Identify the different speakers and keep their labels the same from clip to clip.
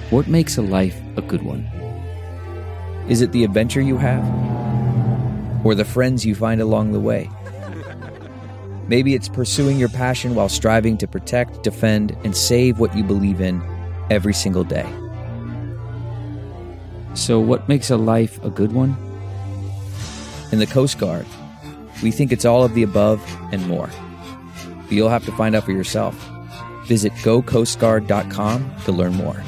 Speaker 1: What makes a life a good one? Is it the adventure you have? Or the friends you find along the way? Maybe it's pursuing your passion while striving to protect, defend, and save what you believe in every single day. So what makes a life a good one? In the Coast Guard, we think it's all of the above and more. But you'll have to find out for yourself. Visit gocoastguard.com to learn more.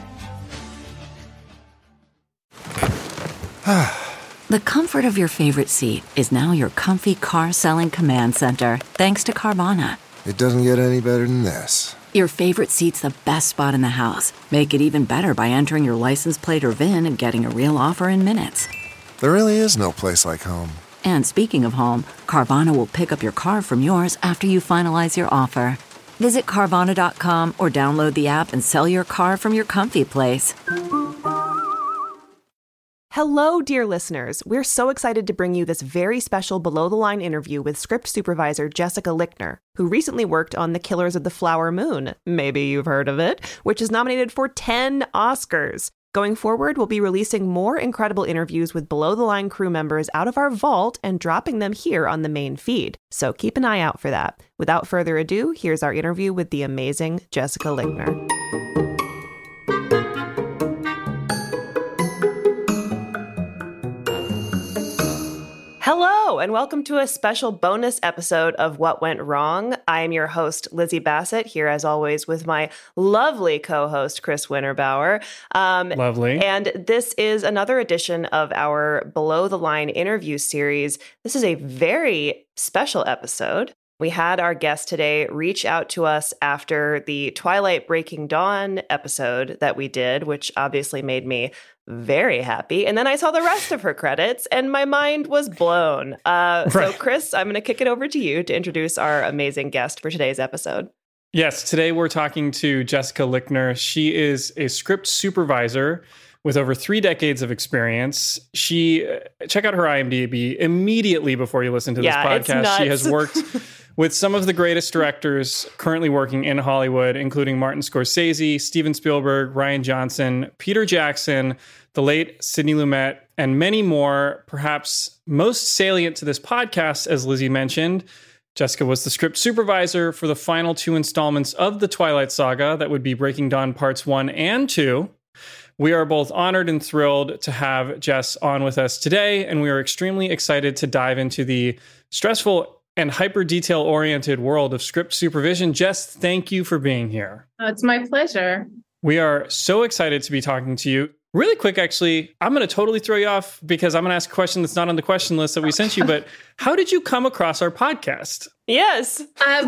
Speaker 2: The comfort of your favorite seat is now your comfy car-selling command center, thanks to Carvana.
Speaker 3: It doesn't get any better than this.
Speaker 2: Your favorite seat's the best spot in the house. Make it even better by entering your license plate or VIN and getting a real offer in minutes.
Speaker 3: There really is no place like home.
Speaker 2: And speaking of home, Carvana will pick up your car from yours after you finalize your offer. Visit Carvana.com or download the app and sell your car from your comfy place.
Speaker 4: Hello, dear listeners. We're so excited to bring you this very special below-the-line interview with script supervisor Jessica Lichtner, who recently worked on The Killers of the Flower Moon, maybe you've heard of it, which is nominated for 10 Oscars. Going forward, we'll be releasing more incredible interviews with below-the-line crew members out of our vault and dropping them here on the main feed, so keep an eye out for that. Without further ado, here's our interview with the amazing Jessica Lichtner. Hello, and welcome to a special bonus episode of What Went Wrong. I am your host, Lizzie Bassett, here as always with my lovely co-host, Chris Winterbauer.
Speaker 5: Lovely.
Speaker 4: And this is another edition of our Below the Line interview series. This is a very special episode. We had our guest today reach out to us after the Twilight Breaking Dawn episode that we did, which obviously made me very happy. And then I saw the rest of her credits and my mind was blown. So Chris, I'm going to kick it over to you to introduce our amazing guest for today's episode.
Speaker 5: Yes, today we're talking to Jessica Lichtner. She is a script supervisor with over 3 decades of experience. Check out her IMDb immediately before you listen to this podcast. She has worked with some of the greatest directors currently working in Hollywood, including Martin Scorsese, Steven Spielberg, Rian Johnson, Peter Jackson, the late Sidney Lumet, and many more. Perhaps most salient to this podcast, as Lizzie mentioned, Jessica was the script supervisor for the final 2 installments of the Twilight Saga, that would be Breaking Dawn Parts 1 and 2. We are both honored and thrilled to have Jess on with us today, and we are extremely excited to dive into the stressful and hyper detail-oriented world of script supervision. Jess, thank you for being here.
Speaker 6: Oh, it's my pleasure.
Speaker 5: We are so excited to be talking to you. Really quick, actually, I'm going to totally throw you off because I'm going to ask a question that's not on the question list that we sent you, but how did you come across our podcast?
Speaker 4: Yes.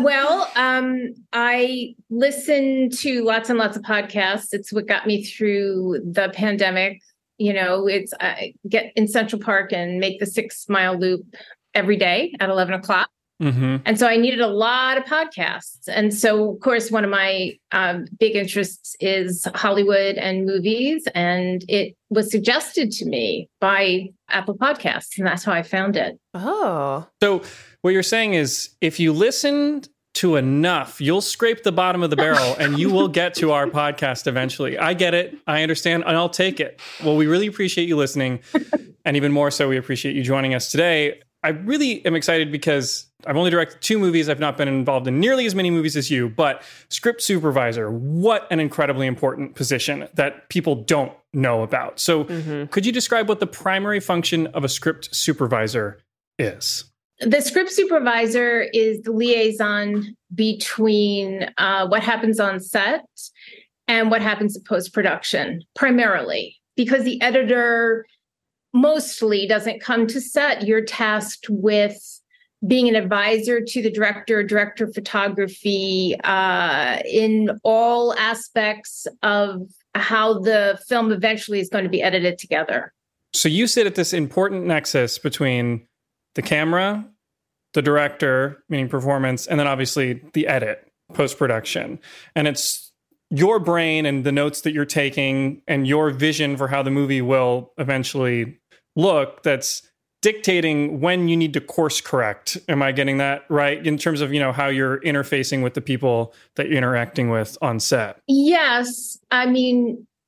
Speaker 6: I listen to lots and lots of podcasts. It's what got me through the pandemic. You know, I get in Central Park and make the 6 Mile Loop every day at 11 o'clock.
Speaker 5: Mm-hmm.
Speaker 6: And so I needed a lot of podcasts. And so, of course, one of my big interests is Hollywood and movies. And it was suggested to me by Apple Podcasts. And that's how I found it.
Speaker 4: Oh.
Speaker 5: So what you're saying is if you listen to enough, you'll scrape the bottom of the barrel and you will get to our podcast eventually. I get it. I understand. And I'll take it. Well, we really appreciate you listening. And even more so, we appreciate you joining us today. I really am excited because I've only directed 2 movies. I've not been involved in nearly as many movies as you, but script supervisor, what an incredibly important position that people don't know about. So could you describe what the primary function of a script supervisor is?
Speaker 6: The script supervisor is the liaison between what happens on set and what happens in post-production, primarily, because the editor mostly doesn't come to set. You're tasked with being an advisor to the director of photography, in all aspects of how the film eventually is going to be edited together.
Speaker 5: So you sit at this important nexus between the camera, the director, meaning performance, and then obviously the edit, post-production. And it's your brain and the notes that you're taking and your vision for how the movie will eventually look that's dictating when you need to course correct. Am I getting that right? In terms of, how you're interfacing with the people that you're interacting with on set?
Speaker 6: Yes. I mean,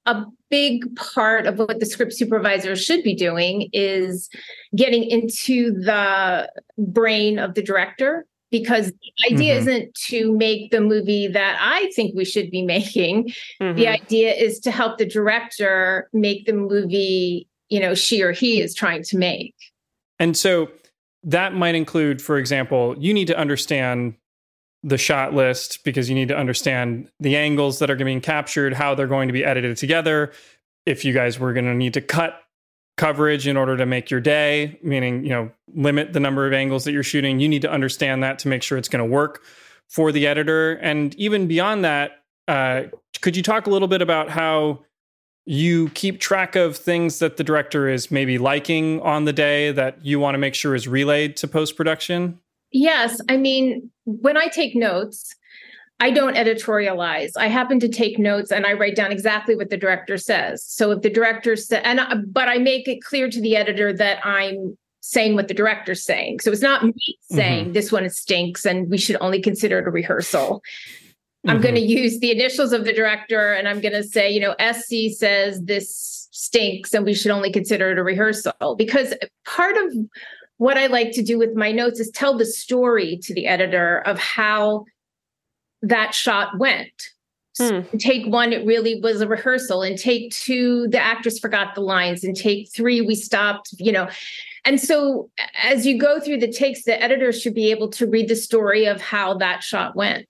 Speaker 6: a big part of what the script supervisor should be doing is getting into the brain of the director, because the idea isn't to make the movie that I think we should be making. The idea is to help the director make the movie, she or he is trying to make.
Speaker 5: And so that might include, for example, you need to understand the shot list because you need to understand the angles that are being captured, how they're going to be edited together. If you guys were going to need to cut coverage in order to make your day, meaning, limit the number of angles that you're shooting, you need to understand that to make sure it's going to work for the editor. And even beyond that, could you talk a little bit about how you keep track of things that the director is maybe liking on the day that you want to make sure is relayed to post-production?
Speaker 6: Yes. When I take notes, I don't editorialize. I happen to take notes and I write down exactly what the director says. So if the director said, but I make it clear to the editor that I'm saying what the director's saying. So it's not me saying this one stinks and we should only consider it a rehearsal. I'm going to use the initials of the director and I'm going to say, SC says this stinks and we should only consider it a rehearsal. Because part of what I like to do with my notes is tell the story to the editor of how that shot went. So take one, it really was a rehearsal. And take two, the actress forgot the lines. And take three, we stopped, And so as you go through the takes, the editor should be able to read the story of how that shot went.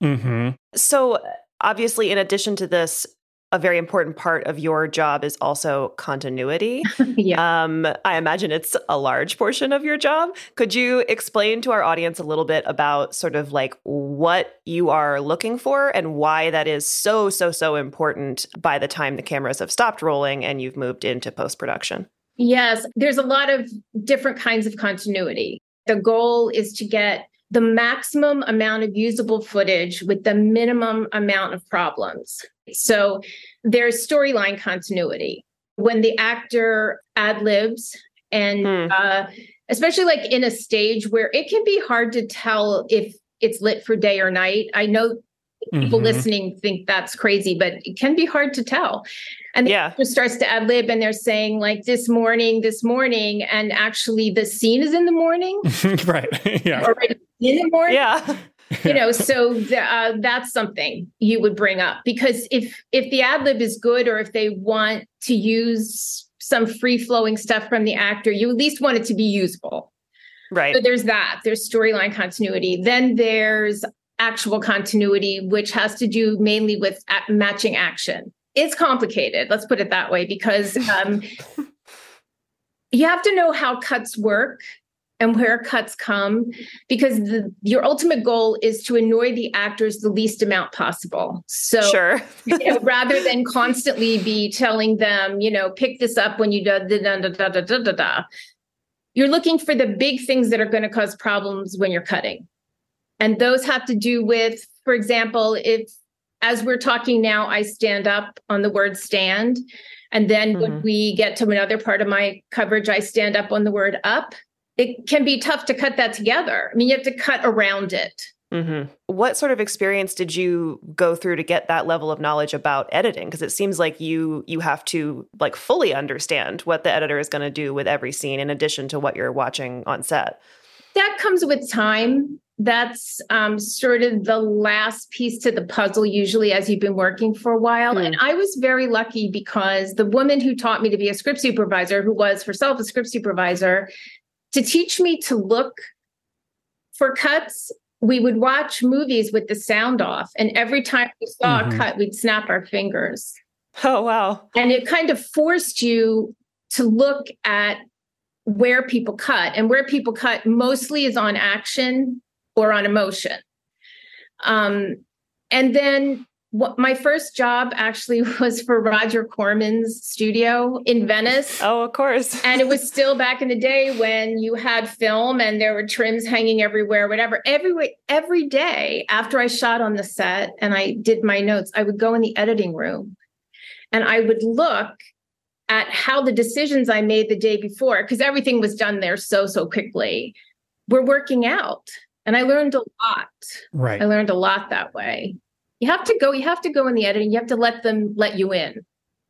Speaker 4: So obviously, in addition to this, a very important part of your job is also continuity. I imagine it's a large portion of your job. Could you explain to our audience a little bit about sort of like what you are looking for and why that is so important by the time the cameras have stopped rolling and you've moved into post-production?
Speaker 6: Yes, there's a lot of different kinds of continuity. The goal is to get the maximum amount of usable footage with the minimum amount of problems. So there's storyline continuity. When the actor ad-libs and especially like in a stage where it can be hard to tell if it's lit for day or night. I know people listening think that's crazy, but it can be hard to tell. And the actor starts to ad lib and they're saying like this morning, and actually the scene is in the morning.
Speaker 5: Right. Yeah.
Speaker 6: Or in the morning.
Speaker 4: Yeah.
Speaker 6: So that's something you would bring up, because if the ad lib is good, or if they want to use some free flowing stuff from the actor, you at least want it to be usable.
Speaker 4: Right.
Speaker 6: So there's that. There's storyline continuity. Then there's actual continuity, which has to do mainly with matching action. It's complicated. Let's put it that way, because you have to know how cuts work and where cuts come, because your ultimate goal is to annoy the actors the least amount possible. So rather than constantly be telling them, pick this up when you you're looking for the big things that are going to cause problems when you're cutting. And those have to do with, for example, if, as we're talking now, I stand up on the word stand. And then when we get to another part of my coverage, I stand up on the word up. It can be tough to cut that together. You have to cut around it.
Speaker 4: What sort of experience did you go through to get that level of knowledge about editing? Because it seems like you have to like fully understand what the editor is going to do with every scene in addition to what you're watching on set.
Speaker 6: That comes with time. That's sort of the last piece to the puzzle, usually, as you've been working for a while. And I was very lucky because the woman who taught me to be a script supervisor, who was herself a script supervisor, to teach me to look for cuts, we would watch movies with the sound off. And every time we saw a cut, we'd snap our fingers.
Speaker 4: Oh, wow.
Speaker 6: And it kind of forced you to look at where people cut. And where people cut mostly is on action or on emotion. And then my first job actually was for Roger Corman's studio in Venice.
Speaker 4: Oh, of course.
Speaker 6: And it was still back in the day when you had film and there were trims hanging everywhere, whatever. Every day after I shot on the set and I did my notes, I would go in the editing room and I would look at how the decisions I made the day before, because everything was done there so quickly, were working out. And I learned a lot.
Speaker 5: Right.
Speaker 6: I learned a lot that way. You have to go in the editing. You have to let them let you in.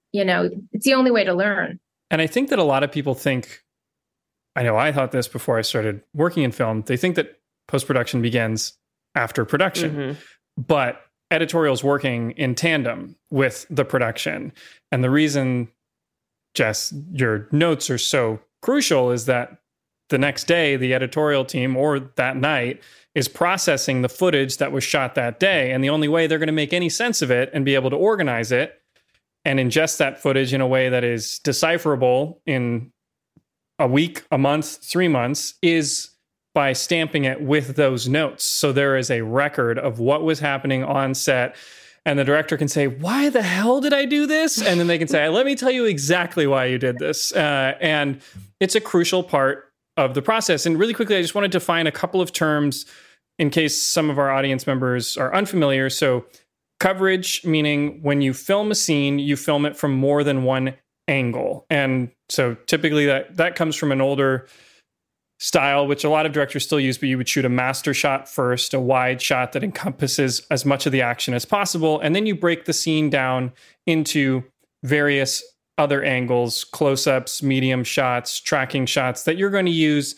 Speaker 6: It's the only way to learn.
Speaker 5: And I think that a lot of people think, I know I thought this before I started working in film, they think that post-production begins after production, but editorial's working in tandem with the production. And the reason, Jess, your notes are so crucial is that the next day, the editorial team or that night is processing the footage that was shot that day. And the only way they're going to make any sense of it and be able to organize it and ingest that footage in a way that is decipherable in a week, a month, 3 months is by stamping it with those notes. So there is a record of what was happening on set. And the director can say, why the hell did I do this? And then they can say, let me tell you exactly why you did this. And it's a crucial part of the process. And really quickly, I just want to define a couple of terms in case some of our audience members are unfamiliar. So coverage, meaning when you film a scene, you film it from more than one angle. And so typically that comes from an older style, which a lot of directors still use, but you would shoot a master shot first, a wide shot that encompasses as much of the action as possible. And then you break the scene down into various other angles, close-ups, medium shots, tracking shots that you're going to use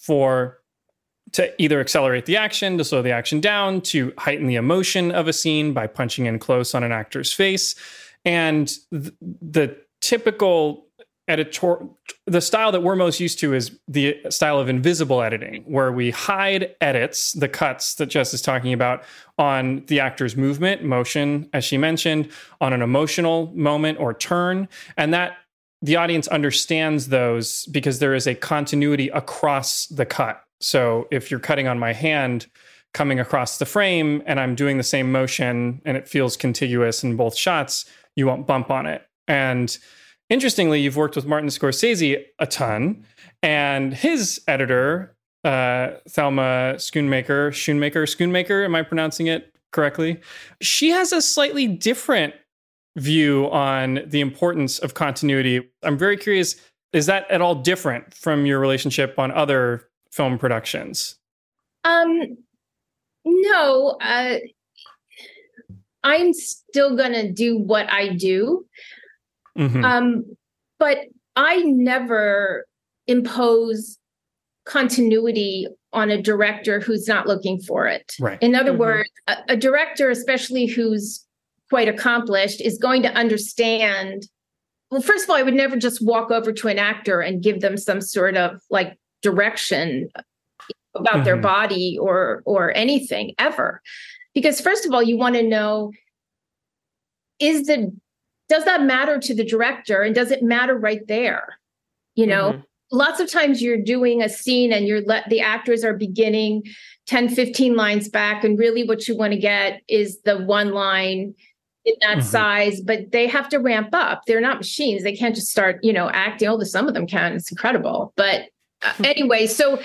Speaker 5: to either accelerate the action, to slow the action down, to heighten the emotion of a scene by punching in close on an actor's face. And the typical the style that we're most used to is the style of invisible editing, where we hide edits, the cuts that Jess is talking about, on the actor's movement, motion, as she mentioned, on an emotional moment or turn, and that the audience understands those because there is a continuity across the cut. So if you're cutting on my hand coming across the frame and I'm doing the same motion and it feels contiguous in both shots, you won't bump on it. And interestingly, you've worked with Martin Scorsese a ton, and his editor, Thelma Schoonmaker, am I pronouncing it correctly? She has a slightly different view on the importance of continuity. I'm very curious, is that at all different from your relationship on other film productions?
Speaker 6: No, I'm still going to do what I do. But I never impose continuity on a director who's not looking for it.
Speaker 5: Right.
Speaker 6: In other words, a director, especially who's quite accomplished, is going to understand. Well, first of all, I would never just walk over to an actor and give them some sort of like direction about their body or anything ever. Because first of all, you want to know, does that matter to the director, and does it matter right there? Lots of times you're doing a scene and the actors are beginning 10, 15 lines back. And really what you want to get is the one line in that size, but they have to ramp up. They're not machines. They can't just start, acting. Although some of them can, it's incredible. But anyway, so,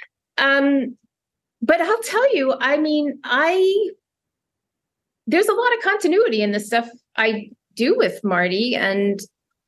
Speaker 6: but I'll tell you, I mean, there's a lot of continuity in the stuff I do with Marty, and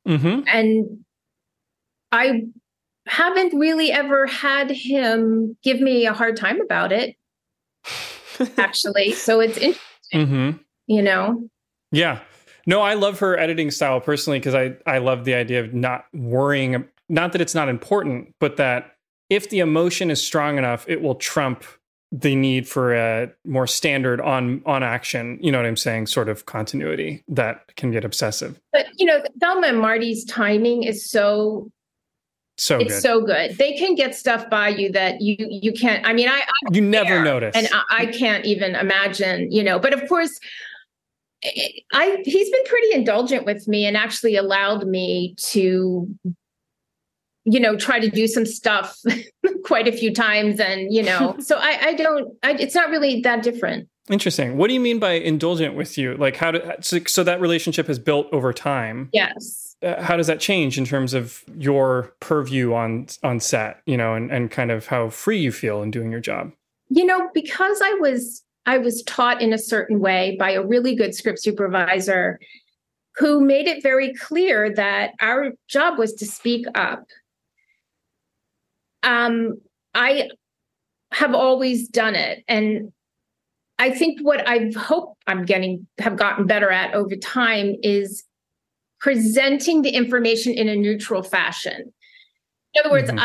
Speaker 6: I haven't really ever had him give me a hard time about it, actually. So it's interesting,
Speaker 5: Yeah. No, I love her editing style personally, because I love the idea of not worrying, not that it's not important, but that if the emotion is strong enough, it will trump the need for a more standard on action, you know what I'm saying, sort of continuity that can get obsessive.
Speaker 6: But, Thelma and Marty's timing is so good. They can get stuff by you that you can't. I mean,
Speaker 5: you never notice,
Speaker 6: and I can't even imagine. But of course, he's been pretty indulgent with me and actually allowed me to, try to do some stuff quite a few times, and so it's not really that different.
Speaker 5: Interesting. What do you mean by indulgent with you? Like so that relationship has built over time.
Speaker 6: Yes.
Speaker 5: How does that change in terms of your purview on set, and kind of how free you feel in doing your job?
Speaker 6: Because I was taught in a certain way by a really good script supervisor who made it very clear that our job was to speak up. I have always done it. And I think what I hope have gotten better at over time is presenting the information in a neutral fashion. In other words,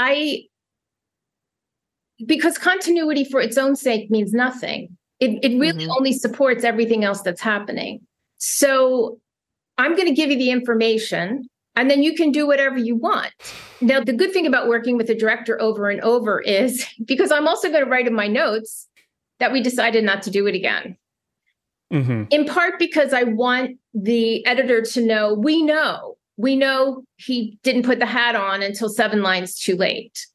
Speaker 6: because continuity for its own sake means nothing. It really only supports everything else that's happening. So I'm going to give you the information, and then you can do whatever you want. Now, the good thing about working with a director over and over is because I'm also going to write in my notes that we decided not to do it again. In part because I want the editor to know, we know he didn't put the hat on until 7 lines too late.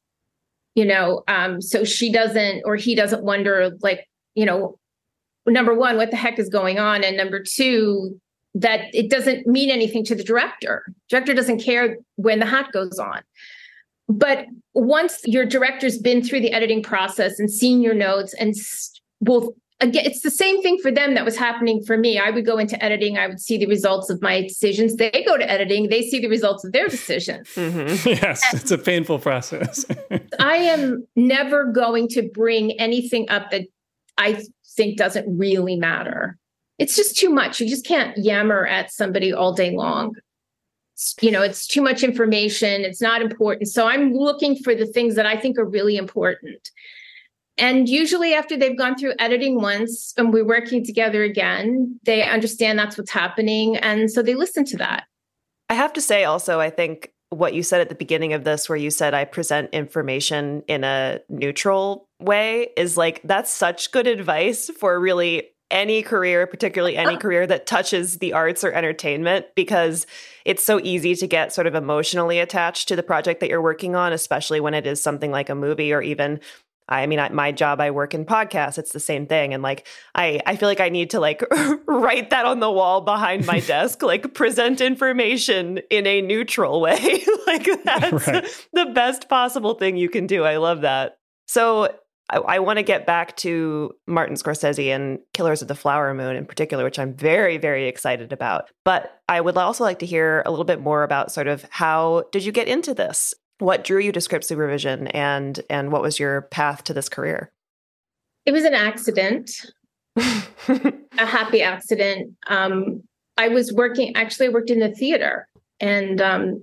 Speaker 6: So she doesn't, or he doesn't wonder, like, number one, what the heck is going on? And number two, that it doesn't mean anything to the director. Director doesn't care when the hat goes on. But once your director's been through the editing process and seen your notes, and again, it's the same thing for them that was happening for me. I would go into editing. I would see the results of my decisions. They go to editing. They see the results of their decisions.
Speaker 5: Yes, it's a painful process.
Speaker 6: I am never going to bring anything up that I think doesn't really matter. It's just too much. You just can't yammer at somebody all day long. It's too much information. It's not important. So I'm looking for the things that I think are really important. And usually after they've gone through editing once and we're working together again, they understand that's what's happening. And so they listen to that.
Speaker 7: I have to say also, I think what you said at the beginning of this, where you said I present information in a neutral way, is like, that's such good advice for really any career, particularly any career that touches the arts or entertainment, because it's so easy to get sort of emotionally attached to the project that you're working on, especially when it is something like a movie or even my job, I work in podcasts. It's the same thing. And like, I feel like I need to like write that on the wall behind my desk, like present information in a neutral way. Like that's the best possible thing you can do. I love that. So I want to get back to Martin Scorsese and Killers of the Flower Moon in particular, which I'm very, very excited about. But I would also like to hear a little bit more about sort of how did you get into this? What drew you to script supervision, and what was your path to this career?
Speaker 6: It was an accident, a happy accident. I worked in the theater, and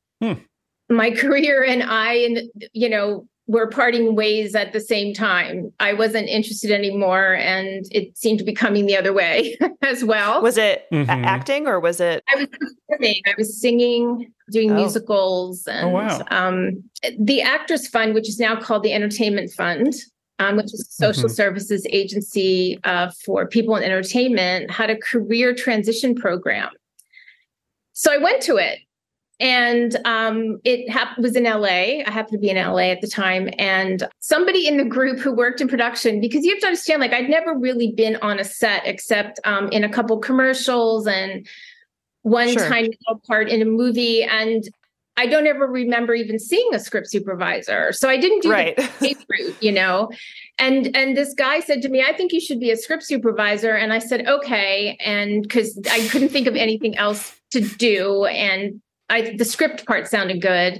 Speaker 6: my career and I, were parting ways at the same time. I wasn't interested anymore, and it seemed to be coming the other way as well.
Speaker 7: Was it acting, or was it?
Speaker 6: I was performing. I was singing, doing musicals, and the Actors Fund, which is now called the Entertainment Fund, which is a social services agency for people in entertainment, had a career transition program. So I went to it. And it was in LA. I happened to be in LA at the time. And somebody in the group who worked in production, because you have to understand, like, I'd never really been on a set except in a couple commercials and one tiny little part in a movie. And I don't ever remember even seeing a script supervisor. So I didn't do the tape route, And this guy said to me, I think you should be a script supervisor. And I said, okay. And because I couldn't think of anything else to do. And the script part sounded good.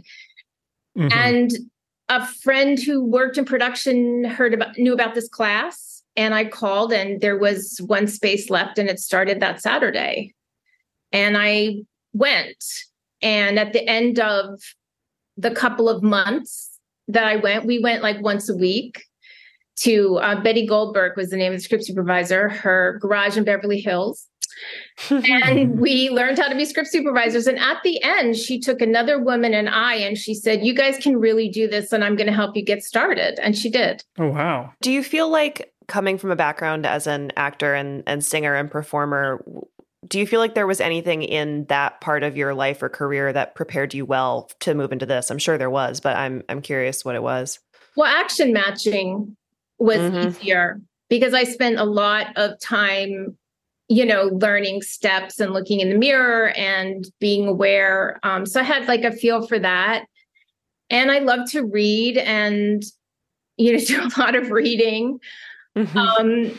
Speaker 6: And a friend who worked in production knew about this class, and I called, and there was one space left, and it started that Saturday. And I went, and at the end of the couple of months that I went, we went like once a week to Betty Goldberg was the name of the script supervisor, her garage in Beverly Hills. And we learned how to be script supervisors. And at the end, she took another woman and she said, you guys can really do this, and I'm going to help you get started. And she did.
Speaker 5: Oh, wow.
Speaker 7: Do you feel like, coming from a background as an actor and singer and performer, do you feel like there was anything in that part of your life or career that prepared you well to move into this? I'm sure there was, but I'm curious what it was.
Speaker 6: Well, action matching was easier because I spent a lot of time learning steps and looking in the mirror and being aware. So I had like a feel for that. And I love to read and, do a lot of reading. The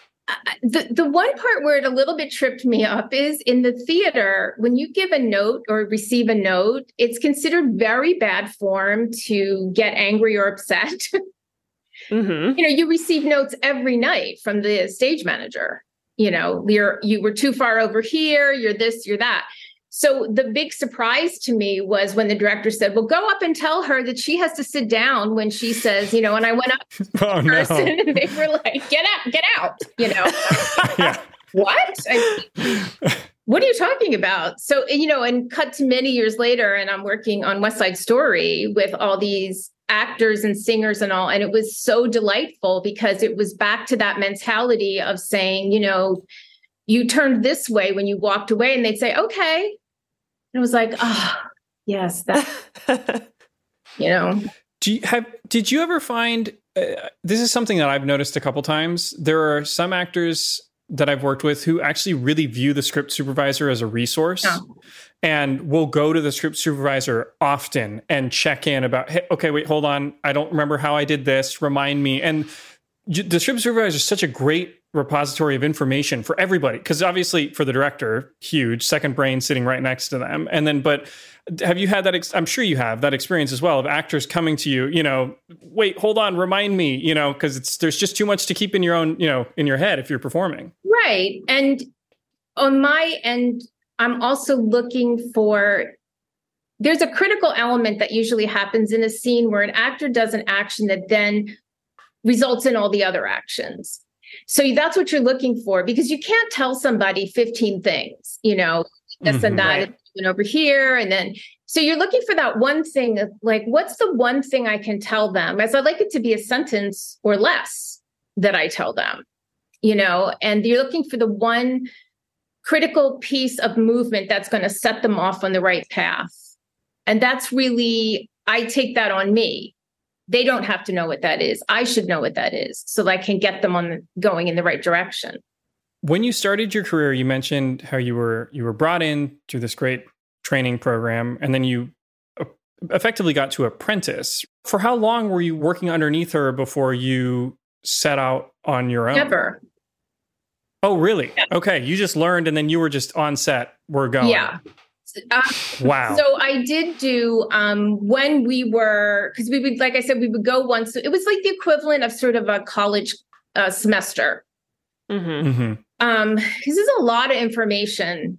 Speaker 6: one part where it a little bit tripped me up is in the theater, when you give a note or receive a note, it's considered very bad form to get angry or upset. You receive notes every night from the stage manager. You were too far over here, you're this, you're that. So the big surprise to me was when the director said, well, go up and tell her that she has to sit down when she says, and I went up to the person and they were like, get out,
Speaker 5: Yeah.
Speaker 6: What? What are you talking about? So, and cut to many years later, and I'm working on West Side Story with all these actors and singers and all. And it was so delightful because it was back to that mentality of saying, you turned this way when you walked away, and they'd say, okay. And it was like, yes, that,
Speaker 5: Did you ever find, this is something that I've noticed a couple times. There are some actors that I've worked with who actually really view the script supervisor as a resource and will go to the script supervisor often and check in about, hey, okay, wait, hold on. I don't remember how I did this. Remind me. And the script supervisor is such a great repository of information for everybody. Because obviously for the director, huge, second brain sitting right next to them. And then, but have you had that? I'm sure you have that experience as well of actors coming to you, wait, hold on, remind me, because there's just too much to keep in your own, in your head if you're performing.
Speaker 6: Right. And on my end, I'm also looking for, there's a critical element that usually happens in a scene where an actor does an action that then results in all the other actions. So that's what you're looking for, because you can't tell somebody 15 things, this and that, right, and over here. And then, so you're looking for that one thing of like, what's the one thing I can tell them? As I'd like it to be a sentence or less that I tell them, and you're looking for the one critical piece of movement that's going to set them off on the right path. And that's really, I take that on me. They don't have to know what that is. I should know what that is so that I can get them going in the right direction.
Speaker 5: When you started your career, you mentioned how you were brought in through this great training program, and then you effectively got to apprentice. For how long were you working underneath her before you set out on your own?
Speaker 6: Never.
Speaker 5: Oh, really?
Speaker 6: Yeah.
Speaker 5: Okay. You just learned and then you were just on set. We're going.
Speaker 6: Yeah.
Speaker 5: Wow.
Speaker 6: So I did do when we were, because we would, like I said, we would go once. It was like the equivalent of sort of a college semester.
Speaker 7: Mm-hmm.
Speaker 6: Because there's a lot of information,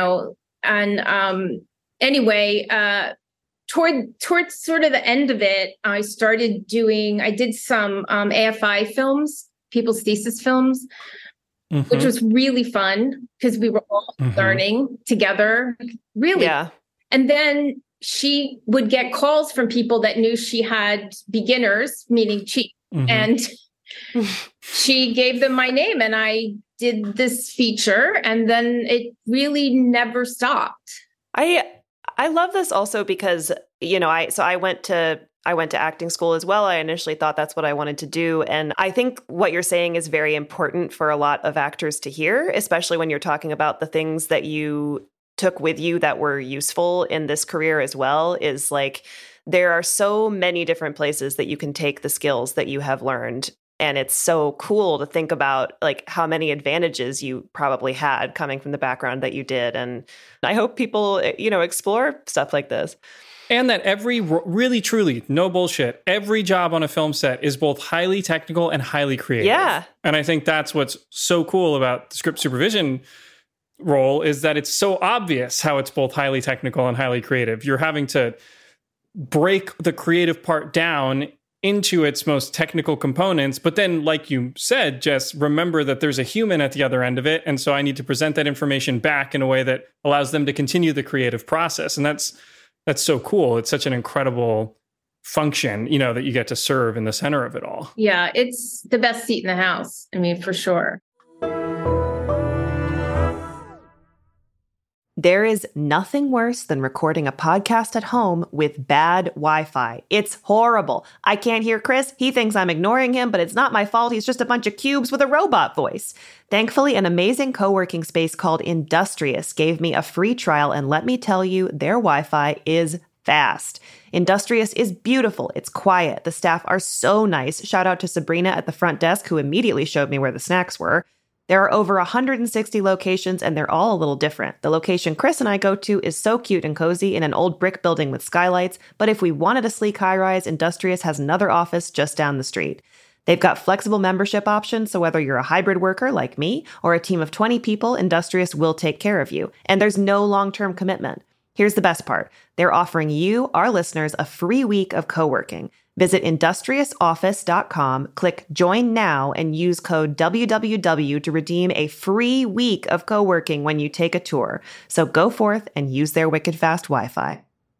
Speaker 6: and anyway, towards sort of the end of it, I did some AFI films, people's thesis films, which was really fun because we were all learning together. Really. Yeah. And then she would get calls from people that knew she had beginners, meaning cheap. And she gave them my name and I did this feature, and then it really never stopped.
Speaker 7: I love this also because, I went to acting school as well. I initially thought that's what I wanted to do. And I think what you're saying is very important for a lot of actors to hear, especially when you're talking about the things that you took with you that were useful in this career as well, is like, there are so many different places that you can take the skills that you have learned. And it's so cool to think about like how many advantages you probably had coming from the background that you did. And I hope people, explore stuff like this.
Speaker 5: And that really, truly, no bullshit, every job on a film set is both highly technical and highly creative.
Speaker 7: Yeah.
Speaker 5: And I think that's what's so cool about the script supervision role, is that it's so obvious how it's both highly technical and highly creative. You're having to break the creative part down into its most technical components. But then, like you said, Jess, remember that there's a human at the other end of it. And so I need to present that information back in a way that allows them to continue the creative process. And that's so cool. It's such an incredible function, that you get to serve in the center of it all.
Speaker 6: Yeah, it's the best seat in the house. I mean, for sure.
Speaker 7: There is nothing worse than recording a podcast at home with bad Wi-Fi. It's horrible. I can't hear Chris. He thinks I'm ignoring him, but it's not my fault. He's just a bunch of cubes with a robot voice. Thankfully, an amazing co-working space called Industrious gave me a free trial, and let me tell you, their Wi-Fi is fast. Industrious is beautiful. It's quiet. The staff are so nice. Shout out to Sabrina at the front desk, who immediately showed me where the snacks were. There are over 160 locations, and they're all a little different. The location Chris and I go to is so cute and cozy in an old brick building with skylights, but if we wanted a sleek high-rise, Industrious has another office just down the street. They've got flexible membership options, so whether you're a hybrid worker like me or a team of 20 people, Industrious will take care of you. And there's no long-term commitment. Here's the best part. They're offering you, our listeners, a free week of co-working. Visit industriousoffice.com, click Join Now, and use code WWW to redeem a free week of co-working when you take a tour. So go forth and use their wicked fast Wi-Fi.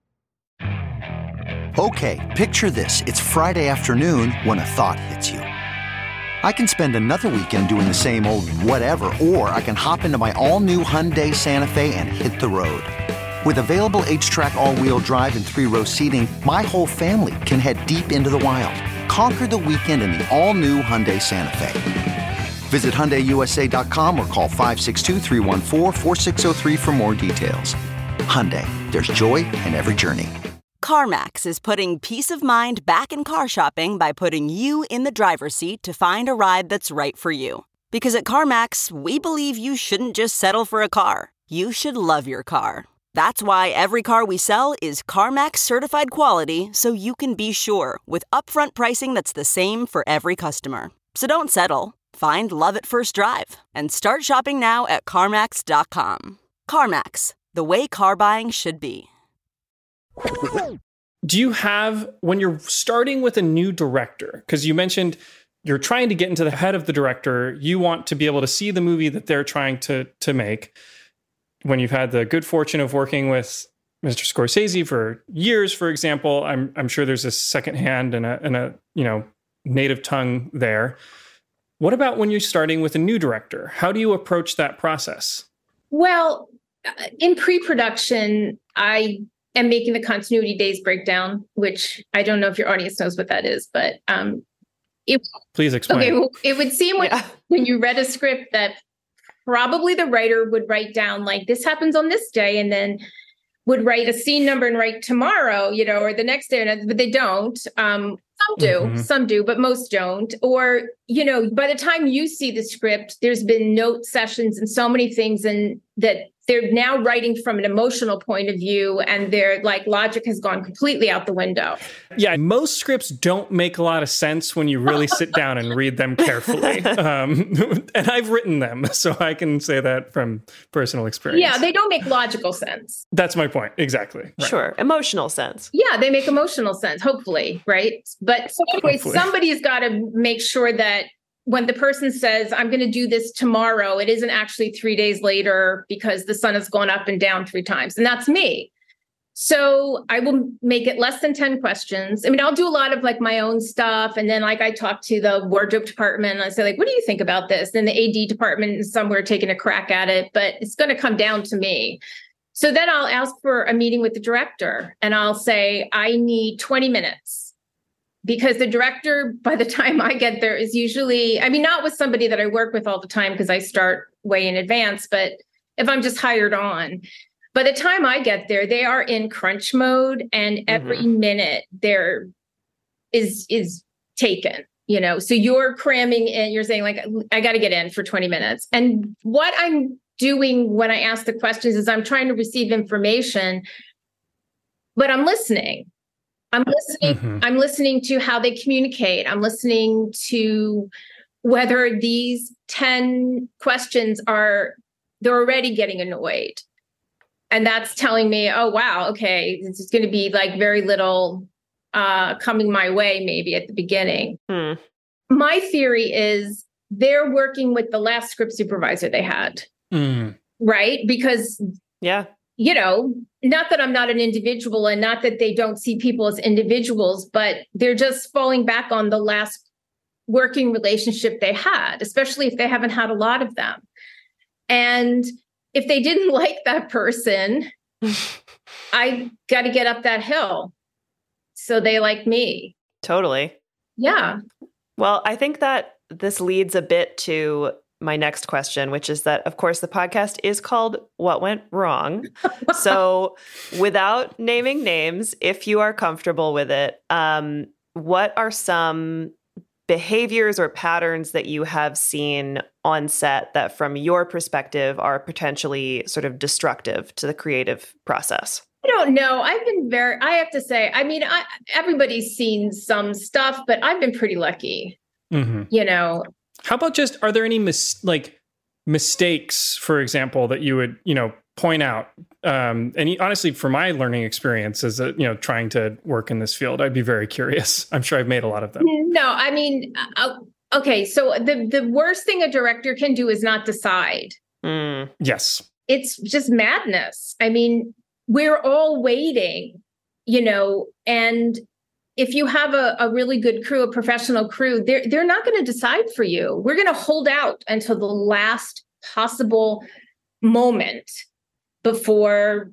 Speaker 8: Okay, picture this. It's Friday afternoon when a thought hits you. I can spend another weekend doing the same old whatever, or I can hop into my all-new Hyundai Santa Fe and hit the road. With available H-Track all-wheel drive and 3-row seating, my whole family can head deep into the wild. Conquer the weekend in the all-new Hyundai Santa Fe. Visit HyundaiUSA.com or call 562-314-4603 for more details. Hyundai, there's joy in every journey.
Speaker 9: CarMax is putting peace of mind back in car shopping by putting you in the driver's seat to find a ride that's right for you. Because at CarMax, we believe you shouldn't just settle for a car. You should love your car. That's why every car we sell is CarMax certified quality, so you can be sure with upfront pricing that's the same for every customer. So don't settle. Find love at first drive and start shopping now at CarMax.com. CarMax, the way car buying should be.
Speaker 5: Do you have, when you're starting with a new director, because you mentioned you're trying to get into the head of the director, you want to be able to see the movie that they're trying to make. When you've had the good fortune of working with Mr. Scorsese for years, for example, I'm sure there's a second hand and a native tongue there. What about when you're starting with a new director? How do you approach that process?
Speaker 6: Well, in pre-production, I am making the continuity days breakdown, which I don't know if your audience knows what that is, but
Speaker 5: please explain.
Speaker 6: Okay, well, it would seem when you read a script that probably the writer would write down like this happens on this day, and then would write a scene number and write tomorrow, or the next day, but they don't. Some do, but most don't. Or, by the time you see the script, there's been note sessions and so many things, and that they're now writing from an emotional point of view, and their logic has gone completely out the window.
Speaker 5: Yeah, most scripts don't make a lot of sense when you really sit down and read them carefully. And I've written them, so I can say that from personal experience.
Speaker 6: Yeah, they don't make logical sense.
Speaker 5: That's my point. Exactly. Right.
Speaker 7: Sure. Emotional sense.
Speaker 6: Yeah, they make emotional sense, hopefully, right? But so anyway, somebody's got to make sure that when the person says, I'm going to do this tomorrow, it isn't actually 3 days later because the sun has gone up and down 3 times. And that's me. So I will make it less than 10 questions. I mean, I'll do a lot of my own stuff. And then I talk to the wardrobe department and I say what do you think about this? Then the AD department is somewhere taking a crack at it, but it's going to come down to me. So then I'll ask for a meeting with the director and I'll say, I need 20 minutes. Because the director, by the time I get there, is usually, not with somebody that I work with all the time because I start way in advance, but if I'm just hired on, by the time I get there, they are in crunch mode and every minute there is taken, so you're cramming in, you're saying I got to get in for 20 minutes. And what I'm doing when I ask the questions is I'm trying to receive information, but I'm listening. I'm listening to how they communicate. I'm listening to whether these 10 questions they're already getting annoyed. And that's telling me, oh, wow, okay, this is going to be very little coming my way maybe at the beginning. My theory is they're working with the last script supervisor they had, right? Because not that I'm not an individual and not that they don't see people as individuals, but they're just falling back on the last working relationship they had, especially if they haven't had a lot of them. And if they didn't like that person, I got to get up that hill. So they like me.
Speaker 7: Totally.
Speaker 6: Yeah.
Speaker 7: Well, I think that this leads a bit to my next question, which is that, of course, the podcast is called What Went Wrong. So without naming names, if you are comfortable with it, what are some behaviors or patterns that you have seen on set that from your perspective are potentially sort of destructive to the creative process?
Speaker 6: I don't know. I have to say, everybody's seen some stuff, but I've been pretty lucky. You know,
Speaker 5: how about just, are there any mistakes, for example, that you would, point out? And honestly, for my learning experience as trying to work in this field, I'd be very curious. I'm sure I've made a lot of them.
Speaker 6: No, I mean, okay. So the worst thing a director can do is not decide.
Speaker 5: Yes.
Speaker 6: It's just madness. I mean, we're all waiting, and if you have a really good crew, a professional crew, they're not going to decide for you. We're going to hold out until the last possible moment before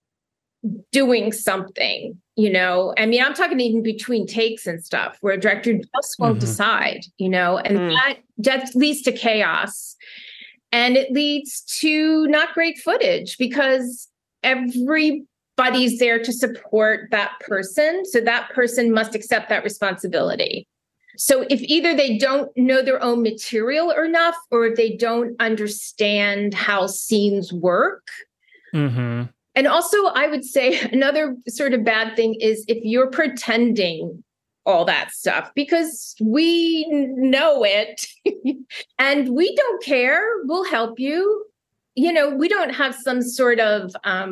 Speaker 6: doing something, I mean, I'm talking even between takes and stuff where a director just won't decide, and that leads to chaos, and it leads to not great footage because everybody's there to support that person. So that person must accept that responsibility. So if either they don't know their own material enough, or if they don't understand how scenes work. And also, I would say another sort of bad thing is if you're pretending all that stuff, because we know it and we don't care, we'll help you. We don't have some sort of,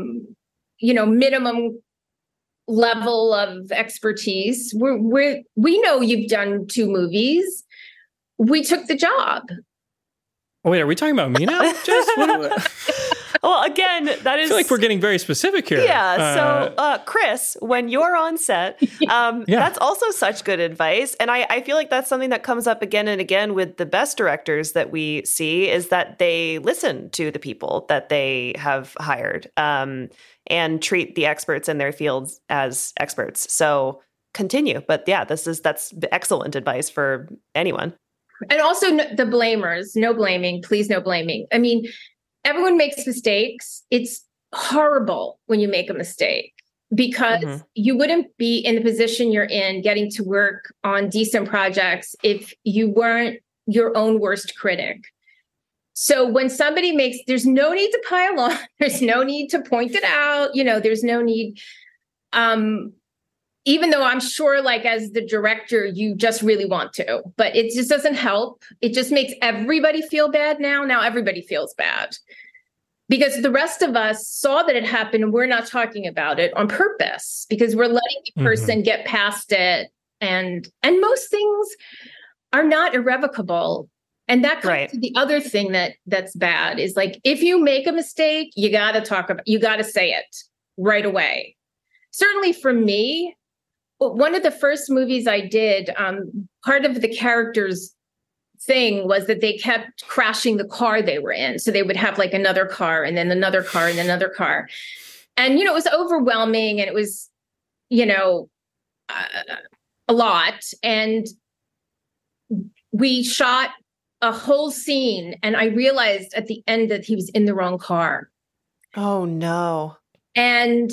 Speaker 6: minimum level of expertise. We know you've done 2 movies. We took the job.
Speaker 5: Oh, wait, are we talking about me now, Jess?
Speaker 7: Well, again, that is...
Speaker 5: I feel like we're getting very specific here.
Speaker 7: Yeah. So, Chris, when you're on set, that's also such good advice. And I feel like that's something that comes up again and again with the best directors that we see, is that they listen to the people that they have hired and treat the experts in their fields as experts. So continue. But yeah, that's excellent advice for anyone.
Speaker 6: And also the blamers, no blaming, please, no blaming. I mean, everyone makes mistakes. It's horrible when you make a mistake because you wouldn't be in the position you're in getting to work on decent projects if you weren't your own worst critic. So when somebody there's no need to pile on. There's no need to point it out. There's no need. Even though I'm sure, as the director, you just really want to, but it just doesn't help. It just makes everybody feel bad now. Now everybody feels bad because the rest of us saw that it happened and we're not talking about it on purpose because we're letting the person get past it. And most things are not irrevocable. And that comes to the other thing that's bad is if you make a mistake, you got to say it right away. Certainly for me, one of the first movies I did, part of the characters' thing was that they kept crashing the car they were in. So they would have another car and then another car and another car. And, it was overwhelming and it was, a lot. And we shot a whole scene and I realized at the end that he was in the wrong car.
Speaker 7: Oh, no.
Speaker 6: And,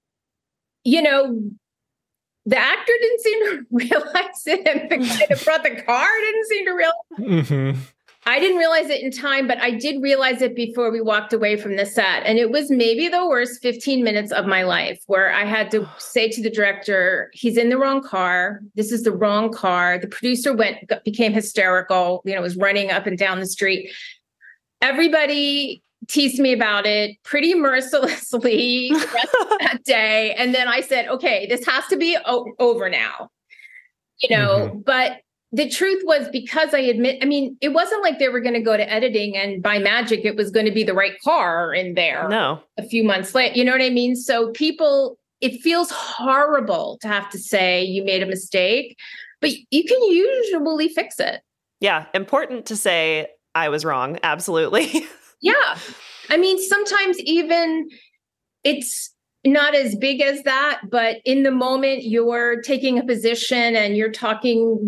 Speaker 6: the actor didn't seem to realize it, and the guy that brought the car didn't seem to realize. I didn't realize it in time, but I did realize it before we walked away from the set. And it was maybe the worst 15 minutes of my life, where I had to say to the director, he's in the wrong car. This is the wrong car. The producer became hysterical, was running up and down the street. Everybody teased me about it pretty mercilessly the rest of that day. And then I said, okay, this has to be over now, but the truth was, because it wasn't like they were going to go to editing and by magic, it was going to be the right car in there a few months later. You know what I mean? So it feels horrible to have to say you made a mistake, but you can usually fix it.
Speaker 7: Yeah. Important to say I was wrong. Absolutely.
Speaker 6: Yeah. I mean, sometimes even it's not as big as that, but in the moment you're taking a position and you're talking,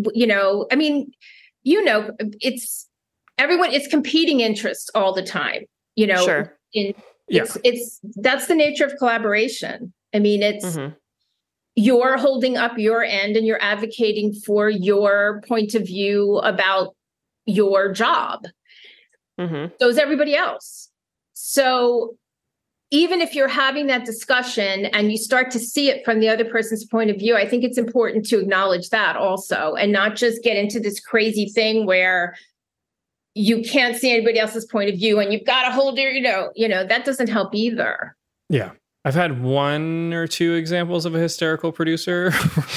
Speaker 6: it's competing interests all the time,
Speaker 7: Sure.
Speaker 6: That's the nature of collaboration. I mean, it's, you're holding up your end and you're advocating for your point of view about your job. So is everybody else. So even if you're having that discussion and you start to see it from the other person's point of view, I think it's important to acknowledge that also, and not just get into this crazy thing where you can't see anybody else's point of view and you've got to hold your, that doesn't help either.
Speaker 5: Yeah. I've had 1 or 2 examples of a hysterical producer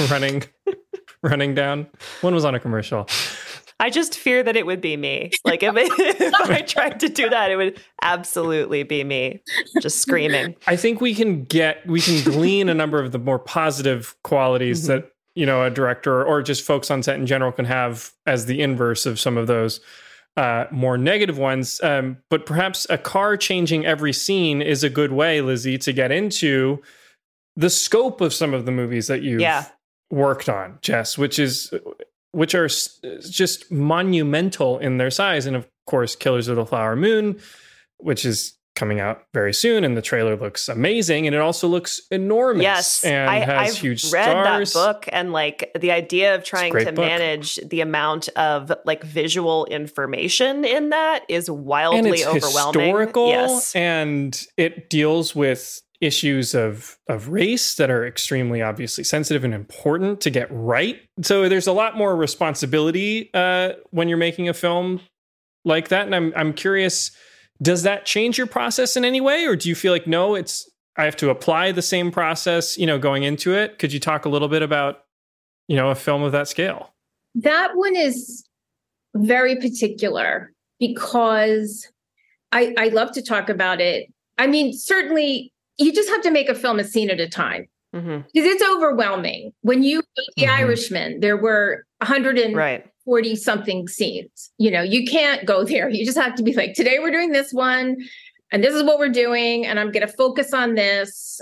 Speaker 5: running down. One was on a commercial.
Speaker 7: I just fear that it would be me. Like if I tried to do that, it would absolutely be me just screaming.
Speaker 5: I think we can glean a number of the more positive qualities that, a director or just folks on set in general can have as the inverse of some of those more negative ones. But perhaps a car changing every scene is a good way, Lizzie, to get into the scope of some of the movies that you've worked on, Jess, which are just monumental in their size. And of course, Killers of the Flower Moon, which is coming out very soon, and the trailer looks amazing, and it also looks enormous.
Speaker 7: Yes,
Speaker 5: and
Speaker 7: I've
Speaker 5: huge
Speaker 7: read
Speaker 5: stars.
Speaker 7: that book, and like the idea of trying to manage the amount of like visual information in that is wildly
Speaker 5: and it's
Speaker 7: overwhelming.
Speaker 5: Historical,
Speaker 7: yes,
Speaker 5: and it deals with issues of race that are extremely obviously sensitive and important to get right. So there's a lot more responsibility when you're making a film like that. And I'm curious, does that change your process in any way? Or do you feel like, no, I have to apply the same process, going into it? Could you talk a little bit about, a film of that scale?
Speaker 6: That one is very particular because I love to talk about it. I mean, certainly you just have to make a film a scene at a time because it's overwhelming. When you made The Irishman, there were 140 something scenes. You can't go there. You just have to be like, today we're doing this one and this is what we're doing. And I'm going to focus on this.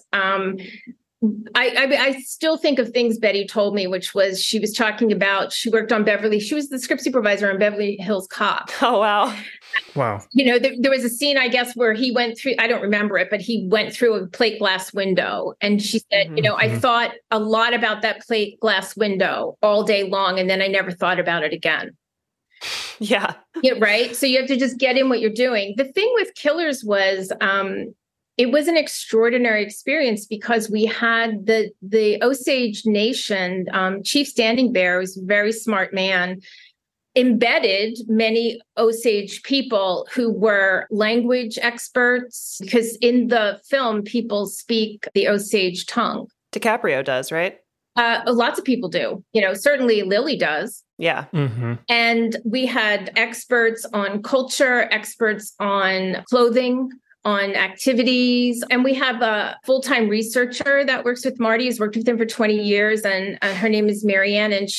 Speaker 6: I still think of things Betty told me, which was she was talking about, she worked on she was the script supervisor on Beverly Hills Cop.
Speaker 7: Oh, wow.
Speaker 5: Wow.
Speaker 6: There was a scene, I guess, where he went through, I don't remember it, but he went through a plate glass window. And she said, I thought a lot about that plate glass window all day long. And then I never thought about it again.
Speaker 7: Yeah.
Speaker 6: Right. So you have to just get in what you're doing. The thing with Killers was, it was an extraordinary experience because we had the Osage Nation, Chief Standing Bear, was a very smart man, embedded many Osage people who were language experts, because in the film, people speak the Osage tongue.
Speaker 7: DiCaprio does, right?
Speaker 6: Lots of people do. Certainly Lily does.
Speaker 7: Yeah.
Speaker 5: Mm-hmm.
Speaker 6: And we had experts on culture, experts on clothing, on activities. And we have a full-time researcher that works with Marty, has worked with him for 20 years. And her name is Marianne. And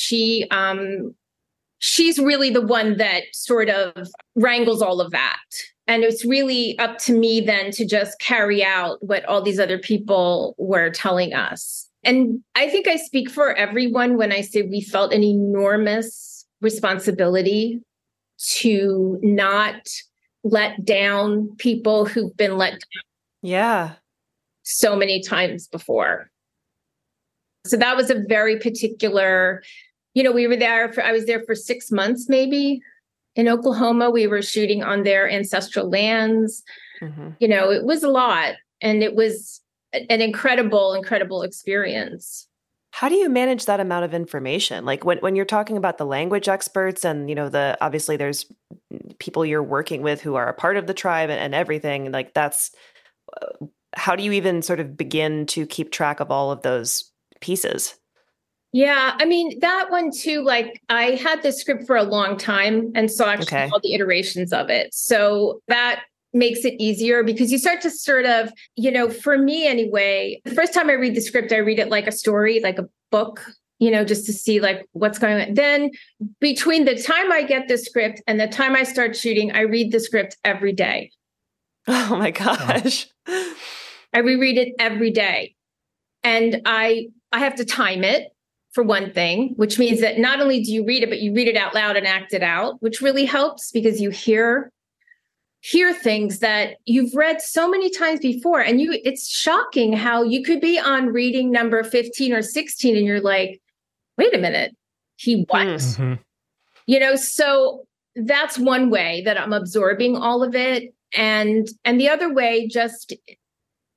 Speaker 6: she's really the one that sort of wrangles all of that. And it's really up to me then to just carry out what all these other people were telling us. And I think I speak for everyone when I say we felt an enormous responsibility to not let down people who've been let down so many times before. So that was a very particular, we were there I was there for 6 months, maybe in Oklahoma. We were shooting on their ancestral lands. It was a lot, and it was an incredible, incredible experience.
Speaker 7: How do you manage that amount of information? Like when you're talking about the language experts and, obviously there's people you're working with who are a part of the tribe and everything, like that's, how do you even sort of begin to keep track of all of those pieces?
Speaker 6: Yeah, I mean, that one too, like I had the script for a long time and saw actually all the iterations of it. So that makes it easier because you start to sort of, for me anyway, the first time I read the script, I read it like a story, like a book, just to see like what's going on. Then between the time I get the script and the time I start shooting, I read the script every day.
Speaker 7: Oh my gosh.
Speaker 6: I reread it every day. And I have to time it for one thing, which means that not only do you read it, but you read it out loud and act it out, which really helps because you hear things that you've read so many times before. And it's shocking how you could be on reading number 15 or 16 and you're like, wait a minute, he what? Mm-hmm. So that's one way that I'm absorbing all of it. And the other way, just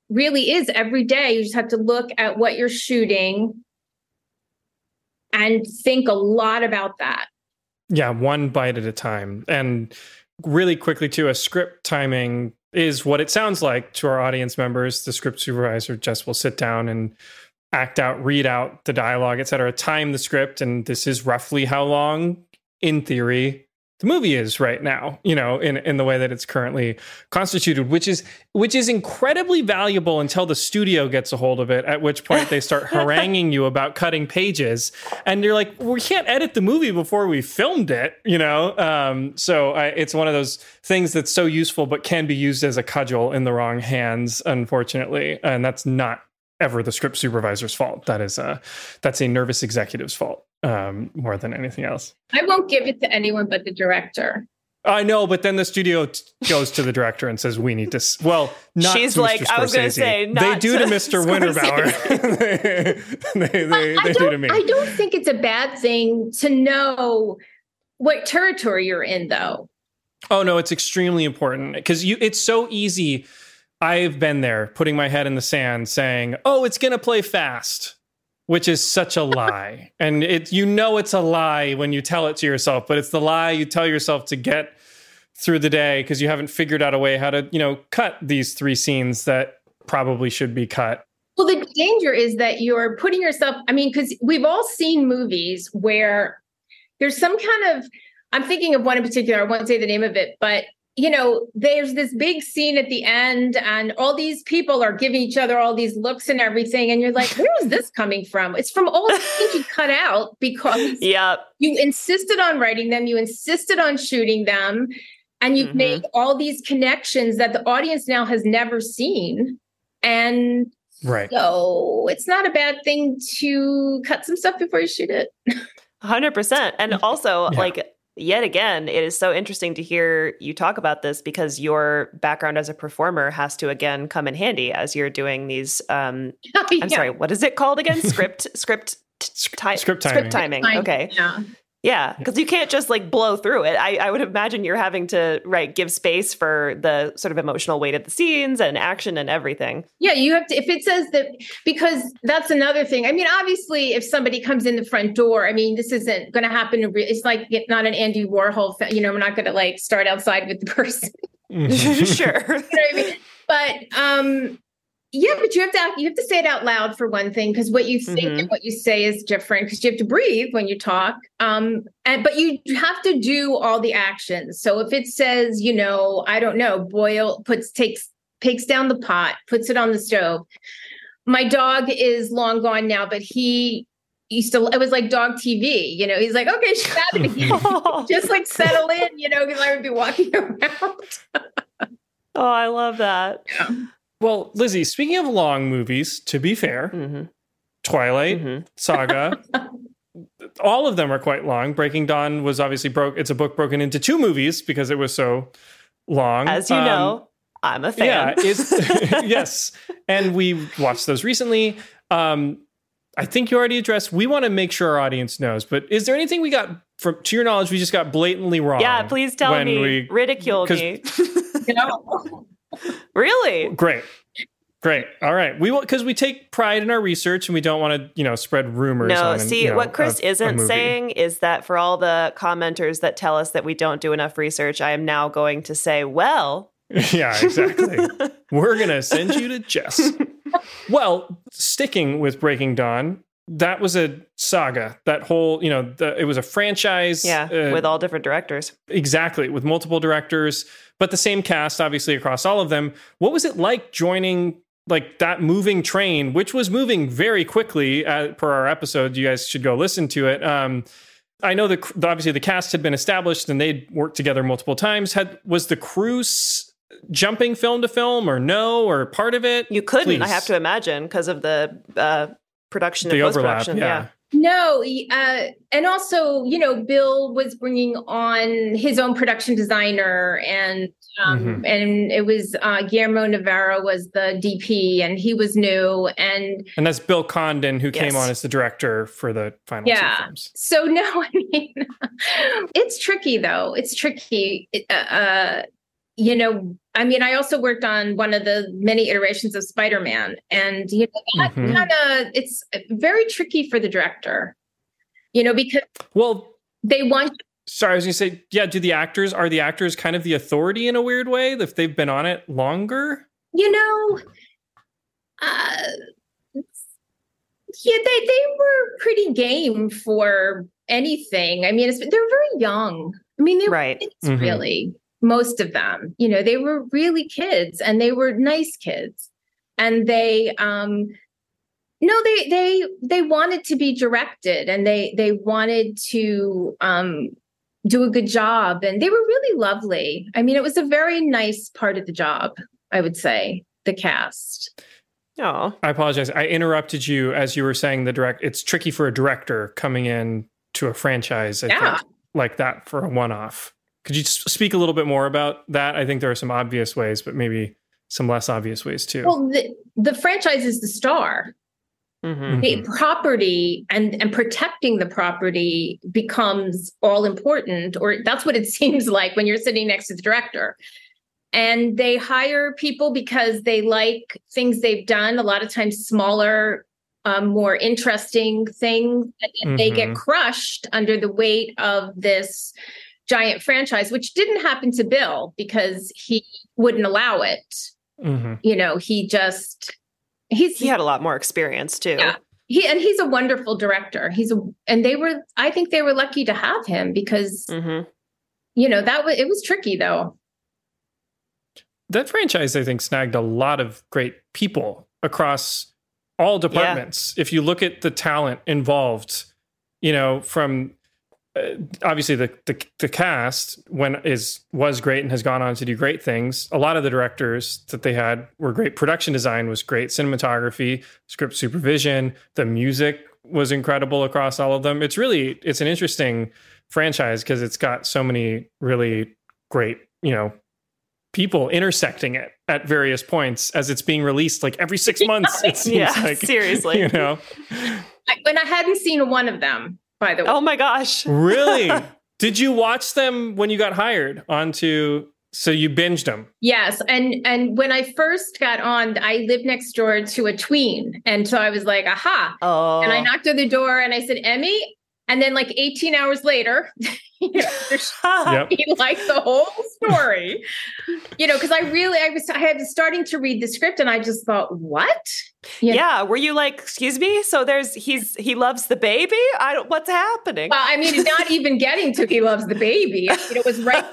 Speaker 6: really is every day. You just have to look at what you're shooting and think a lot about that.
Speaker 5: Yeah, one bite at a time. And really quickly, too, a script timing is what it sounds like to our audience members. The script supervisor, Jess, will sit down and act out, read out the dialogue, et cetera, time the script. And this is roughly how long, in theory, the movie is right now, in the way that it's currently constituted, which is incredibly valuable until the studio gets a hold of it, at which point they start haranguing you about cutting pages. And you're like, we can't edit the movie before we filmed it, So it's one of those things that's so useful, but can be used as a cudgel in the wrong hands, unfortunately. And that's not ever the script supervisor's fault. That's a nervous executive's fault. More than anything else.
Speaker 6: I won't give it to anyone but the director.
Speaker 5: I know, but then the studio goes to the director and says, we need to, not
Speaker 7: She's
Speaker 5: to
Speaker 7: like,
Speaker 5: Mr. Scorsese.
Speaker 7: I was going to say, not
Speaker 5: they do to Mr. Winterbauer. they do to me.
Speaker 6: I don't think it's a bad thing to know what territory you're in, though.
Speaker 5: Oh, no, it's extremely important because it's so easy. I've been there putting my head in the sand saying, oh, it's going to play fast. Which is such a lie. And it's a lie when you tell it to yourself, but it's the lie you tell yourself to get through the day because you haven't figured out a way how to, cut these 3 scenes that probably should be cut.
Speaker 6: Well, the danger is that you're putting yourself, because we've all seen movies where there's some kind of, I'm thinking of one in particular, I won't say the name of it, but there's this big scene at the end and all these people are giving each other all these looks and everything. And you're like, where is this coming from? It's from all the things you cut out because you insisted on writing them. You insisted on shooting them. And you've made all these connections that the audience now has never seen. And so it's not a bad thing to cut some stuff before you shoot it.
Speaker 7: 100%. And also yet again, it is so interesting to hear you talk about this because your background as a performer has to, again, come in handy as you're doing these, I'm sorry, what is it called again? Script timing. Okay. Yeah, because you can't just blow through it. I would imagine you're having to give space for the sort of emotional weight of the scenes and action and everything.
Speaker 6: Yeah, you have to, if it says that, because that's another thing. Obviously, if somebody comes in the front door, this isn't going to happen. It's like not an Andy Warhol, we're not going to start outside with the person.
Speaker 7: Sure.
Speaker 6: You know what I mean? But yeah, but you have to say it out loud for one thing, because what you think and what you say is different, because you have to breathe when you talk. But you have to do all the actions. So if it says, I don't know, takes down the pot, puts it on the stove. My dog is long gone now, but it was like dog TV, he's like, okay, she's out of here. Just settle in, because I would be walking around.
Speaker 7: Oh, I love that.
Speaker 6: Yeah.
Speaker 5: Well, Lizzie, speaking of long movies, to be fair, Twilight, Saga, all of them are quite long. Breaking Dawn was obviously it's a book broken into 2 movies because it was so long.
Speaker 7: As you know, I'm a fan.
Speaker 5: Yeah, yes. And we watched those recently. I think you already addressed, we want to make sure our audience knows, but is there anything we got, to your knowledge, we just got blatantly wrong?
Speaker 7: Yeah, please tell me. Ridicule me. Really?
Speaker 5: Great. All right. Because we take pride in our research and we don't want to, spread rumors.
Speaker 7: No, what Chris isn't saying is that for all the commenters that tell us that we don't do enough research, I am now going to say, well.
Speaker 5: Yeah, exactly. We're going to send you to Jess. Well, sticking with Breaking Dawn, that was a saga. That whole, it was a franchise.
Speaker 7: Yeah, with all different directors.
Speaker 5: Exactly, with multiple directors, but the same cast, obviously, across all of them. What was it like joining that moving train, which was moving very quickly per our episode? You guys should go listen to it. I know that obviously the cast had been established and they'd worked together multiple times. Was the crew jumping film to film or no, or part of it?
Speaker 7: You couldn't,
Speaker 5: Please.
Speaker 7: I have to imagine, because of the production and
Speaker 5: overlap,
Speaker 7: post-production.
Speaker 5: yeah.
Speaker 6: No, and also, Bill was bringing on his own production designer, and it was Guillermo Navarro was the DP, and he was new, and
Speaker 5: that's Bill Condon, who came on as the director for the final 2 films.
Speaker 6: So no, it's tricky though. It's tricky. I mean, I also worked on one of the many iterations of Spider-Man, and that it's very tricky for the director, because they want.
Speaker 5: Sorry, I was going to say, are the actors kind of the authority in a weird way if they've been on it longer?
Speaker 6: They were pretty game for anything. I mean, they're very young. I mean, they were kids, really, most of them. They were really kids, and they were nice kids, and they they wanted to be directed, and they wanted to do a good job, and they were really lovely. I mean, it was a very nice part of the job, I would say, the cast.
Speaker 7: Oh,
Speaker 5: I apologize. I interrupted you as you were saying it's tricky for a director coming in to a franchise, I think, like that for a one-off. Could you speak a little bit more about that? I think there are some obvious ways, but maybe some less obvious ways too.
Speaker 6: Well, the franchise is the star. Mm-hmm. The property and protecting the property becomes all important, or that's what it seems like when you're sitting next to the director. And they hire people because they like things they've done, a lot of times smaller, more interesting things. And they get crushed under the weight of this giant franchise, which didn't happen to Bill because he wouldn't allow it. Mm-hmm. He
Speaker 7: had a lot more experience too.
Speaker 6: Yeah. He's a wonderful director. I think they were lucky to have him because, it was tricky though.
Speaker 5: That franchise, I think, snagged a lot of great people across all departments. Yeah. If you look at the talent involved, from obviously the cast was great and has gone on to do great things. A lot of the directors that they had were great. Production design was great. Cinematography, script supervision, the music was incredible across all of them. It's an interesting franchise because it's got so many really great, people intersecting it at various points as it's being released like every 6 months. It seems like,
Speaker 7: seriously.
Speaker 6: When I hadn't seen one of them, by the way.
Speaker 7: Oh my gosh.
Speaker 5: Really? Did you watch them when you got hired so you binged them?
Speaker 6: Yes. And when I first got on, I lived next door to a tween. And so I was like, aha. Oh. And I knocked on the door and I said, Emmy. And then 18 hours later, he liked the whole story, because I had starting to read the script and I just thought, what?
Speaker 7: Yeah. Were you like, excuse me? So he loves the baby? What's happening?
Speaker 6: Well, I mean, not even getting to he loves the baby. It was right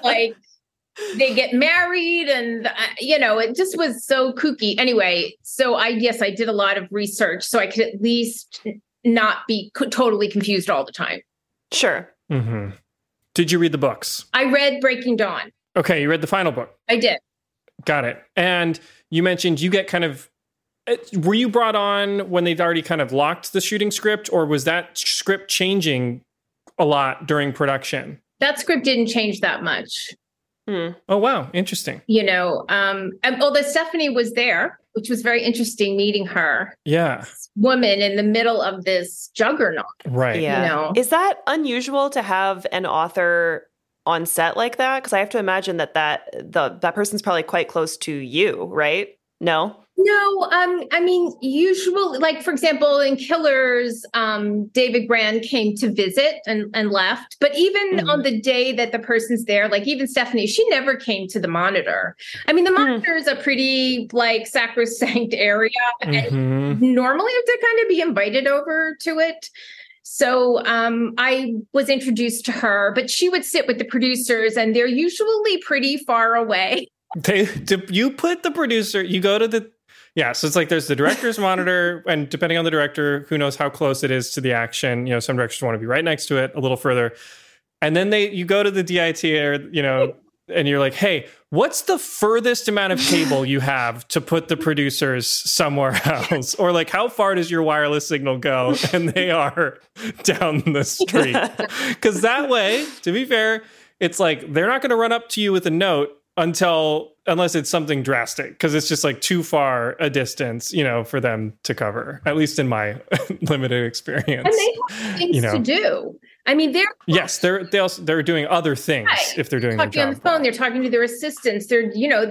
Speaker 6: they get married and, it just was so kooky. Anyway, so I did a lot of research so I could at least not be totally confused all the time.
Speaker 7: Sure.
Speaker 5: Mm-hmm. Did you read the books?
Speaker 6: I read Breaking Dawn.
Speaker 5: Okay, you read the final book.
Speaker 6: I did.
Speaker 5: Got it. And you mentioned you get were you brought on when they'd already kind of locked the shooting script, or was that script changing a lot during production?
Speaker 6: That script didn't change that much.
Speaker 5: Oh, wow. Interesting.
Speaker 6: Although Stephanie was there, which was very interesting meeting her.
Speaker 5: Yeah.
Speaker 6: This woman in the middle of this juggernaut.
Speaker 5: Right.
Speaker 7: Yeah. Is that unusual to have an author on set like that? Because I have to imagine that person's probably quite close to you, right? No?
Speaker 6: No, I mean, usually, for example, in Killers, David Brand came to visit and left. But even on the day that the person's there, even Stephanie, she never came to the monitor. I mean, the monitor is a pretty sacrosanct area. And normally to kind of be invited over to it. So I was introduced to her, but she would sit with the producers and they're usually pretty far away.
Speaker 5: You put the producer, you go to so it's there's the director's monitor, and depending on the director, who knows how close it is to the action. Some directors want to be right next to it, a little further. And then you go to the DIT and you're like, hey, what's the furthest amount of cable you have to put the producers somewhere else? Or how far does your wireless signal go? And they are down the street. Because that way, to be fair, it's they're not going to run up to you with a note unless it's something drastic, because it's just too far a distance, for them to cover, at least in my limited experience.
Speaker 6: And they have things to do. I mean,
Speaker 5: they're doing other things if they're doing their
Speaker 6: talking
Speaker 5: job.
Speaker 6: on the phone. They're talking to their assistants. They're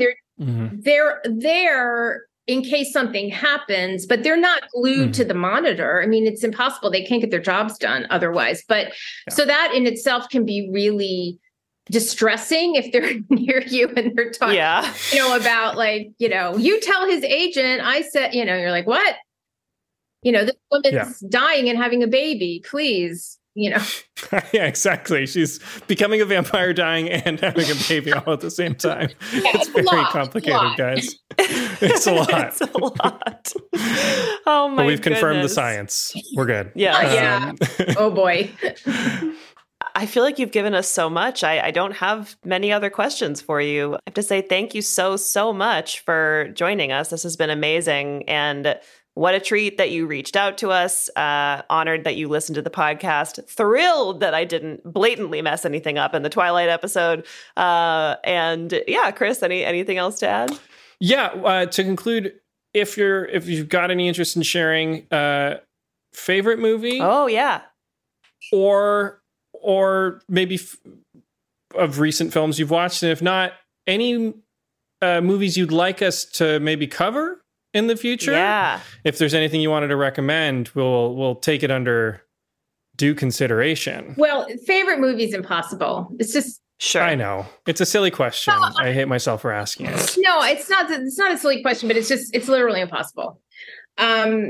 Speaker 6: there in case something happens, but they're not glued to the monitor. I mean, it's impossible. They can't get their jobs done otherwise. But so that in itself can be really distressing if they're near you and they're talking, about like, you tell his agent, I said, you're like, what? This woman's dying and having a baby, please.
Speaker 5: Yeah, exactly. She's becoming a vampire, dying, and having a baby all at the same time. It's very complicated, guys. It's a lot.
Speaker 7: It's a lot. Oh my!
Speaker 5: But we've confirmed the science. We're good.
Speaker 6: Yeah. Oh boy.
Speaker 7: I feel like you've given us so much. I don't have many other questions for you. I have to say thank you so much for joining us. This has been amazing, and what a treat that you reached out to us. Honored that you listened to the podcast. Thrilled that I didn't blatantly mess anything up in the Twilight episode. And yeah, Chris, anything else to add?
Speaker 5: Yeah. To conclude, if you've got any interest in sharing favorite movie.
Speaker 7: Oh yeah.
Speaker 5: Or maybe of recent films you've watched, and if not, any movies you'd like us to maybe cover in the future.
Speaker 7: Yeah.
Speaker 5: If there's anything you wanted to recommend, we'll take it under due consideration.
Speaker 6: Well, favorite movie is impossible. It's just
Speaker 7: sure.
Speaker 5: I know. It's a silly question. I hate myself for asking it.
Speaker 6: No, it's not a silly question, but it's literally impossible. I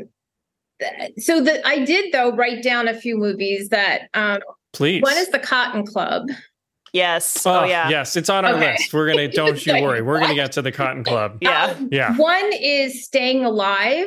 Speaker 6: did though write down a few movies that
Speaker 5: please.
Speaker 6: One is The Cotton Club.
Speaker 7: Yes. Oh yeah.
Speaker 5: Yes, it's on our list. We're gonna. Don't you worry. We're gonna get to The Cotton Club.
Speaker 7: Yeah.
Speaker 5: Yeah.
Speaker 6: One is Staying Alive.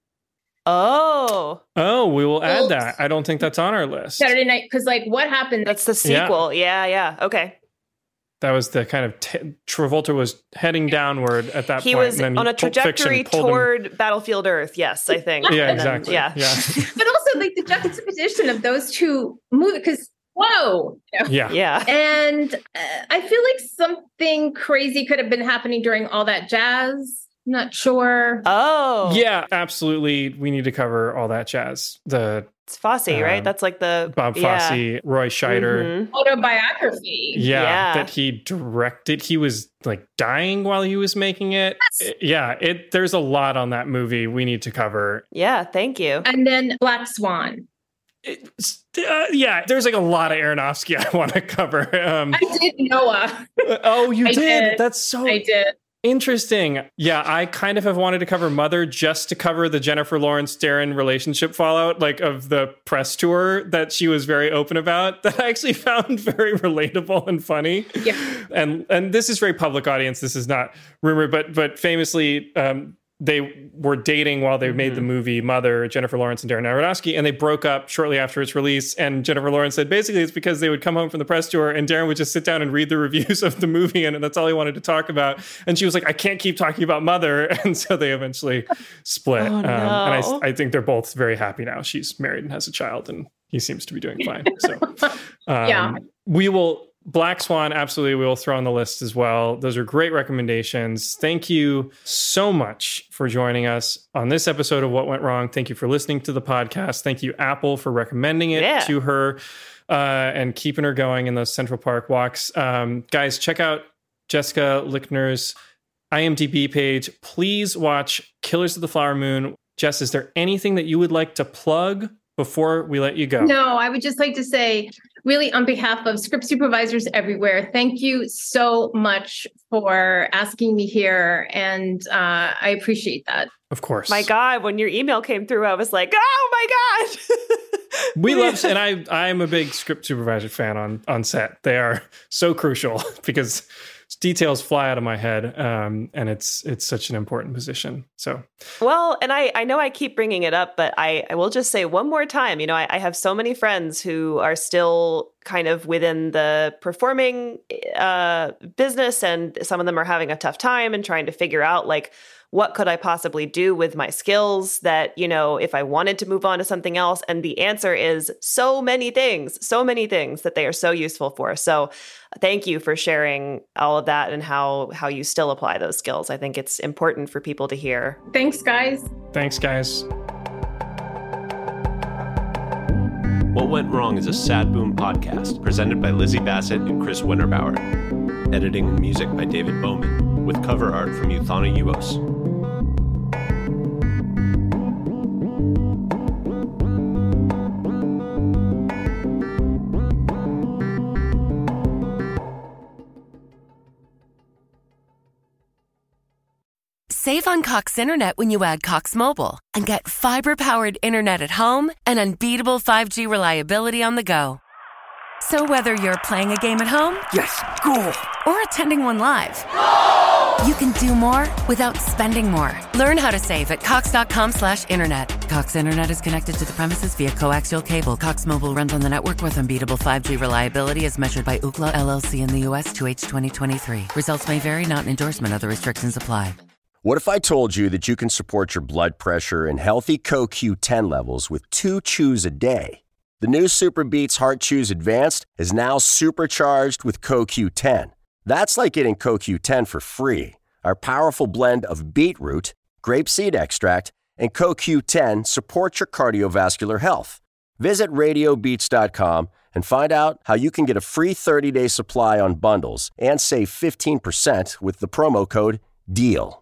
Speaker 7: Oh,
Speaker 5: we will add that. I don't think that's on our list.
Speaker 6: Saturday Night, because like what happened?
Speaker 7: That's the sequel. Yeah. Okay.
Speaker 5: That was the kind of Travolta was heading downward at that point.
Speaker 7: He was
Speaker 5: and then
Speaker 7: on a trajectory toward Battlefield Earth. Yes, I think.
Speaker 5: Yeah, exactly.
Speaker 7: Yeah.
Speaker 6: But also like the juxtaposition of those two movies, because whoa.
Speaker 5: Yeah.
Speaker 6: And I feel like something crazy could have been happening during all that jazz. I'm not sure.
Speaker 7: Oh.
Speaker 5: Yeah, absolutely. We need to cover all that jazz.
Speaker 7: It's Fosse, right? That's like the
Speaker 5: Bob Fosse, Roy Scheider
Speaker 6: autobiography.
Speaker 5: Yeah, that he directed. He was like dying while he was making it. Yes. There's a lot on that movie we need to cover.
Speaker 7: Yeah, thank you.
Speaker 6: And then Black Swan.
Speaker 5: There's like a lot of Aronofsky I want to cover.
Speaker 6: I did Noah.
Speaker 5: Oh, you did? That's so
Speaker 6: I did.
Speaker 5: Interesting. Yeah, I kind of have wanted to cover Mother just to cover the Jennifer Lawrence Darren relationship fallout, like of the press tour that she was very open about, that I actually found very relatable and funny.
Speaker 6: Yeah.
Speaker 5: And this is very public audience. This is not rumor, but famously, they were dating while they made the movie Mother, Jennifer Lawrence and Darren Aronofsky, and they broke up shortly after its release. And Jennifer Lawrence said basically it's because they would come home from the press tour and Darren would just sit down and read the reviews of the movie, and that's all he wanted to talk about. And she was like, I can't keep talking about Mother. And so they eventually split.
Speaker 7: Oh, no.
Speaker 5: And I think they're both very happy now. She's married and has a child, and he seems to be doing fine. So we will... Black Swan, absolutely, we will throw on the list as well. Those are great recommendations. Thank you so much for joining us on this episode of What Went Wrong. Thank you for listening to the podcast. Thank you, Apple, for recommending it to her and keeping her going in those Central Park walks. Guys, check out Jessica Lichtner's IMDb page. Please watch Killers of the Flower Moon. Jess, is there anything that you would like to plug before we let you go?
Speaker 6: No, I would just like to say, really, on behalf of script supervisors everywhere, thank you so much for asking me here. And I appreciate that.
Speaker 5: Of course.
Speaker 7: My God, when your email came through, I was like, oh my God.
Speaker 5: We love, and I'm a big script supervisor fan on set. They are so crucial because details fly out of my head, and it's such an important position. So,
Speaker 7: well, and I know I keep bringing it up, but I will just say one more time. You know, I have so many friends who are still kind of within the performing business, and some of them are having a tough time and trying to figure out like, what could I possibly do with my skills that, you know, if I wanted to move on to something else? And the answer is so many things that they are so useful for. So thank you for sharing all of that and how you still apply those skills. I think it's important for people to hear.
Speaker 6: Thanks, guys.
Speaker 5: Thanks, guys.
Speaker 10: What Went Wrong is a Sad Boom podcast presented by Lizzie Bassett and Chris Winterbauer. Editing and music by David Bowman, with cover art from Euthana Uos.
Speaker 11: Save on Cox Internet when you add Cox Mobile and get fiber-powered internet at home and unbeatable 5G reliability on the go. So whether you're playing a game at home,
Speaker 12: yes, cool,
Speaker 11: or attending one live,
Speaker 12: no!
Speaker 11: You can do more without spending more. Learn how to save at cox.com/internet. Cox Internet is connected to the premises via coaxial cable. Cox Mobile runs on the network with unbeatable 5G reliability as measured by Ookla LLC in the U.S. 2H 2023. Results may vary, not an endorsement. Other restrictions apply.
Speaker 13: What if I told you that you can support your blood pressure and healthy CoQ10 levels with 2 chews a day? The new Super Beats Heart Chews Advanced is now supercharged with CoQ10. That's like getting CoQ10 for free. Our powerful blend of beetroot, grapeseed extract, and CoQ10 supports your cardiovascular health. Visit RadioBeats.com and find out how you can get a free 30-day supply on bundles and save 15% with the promo code DEAL.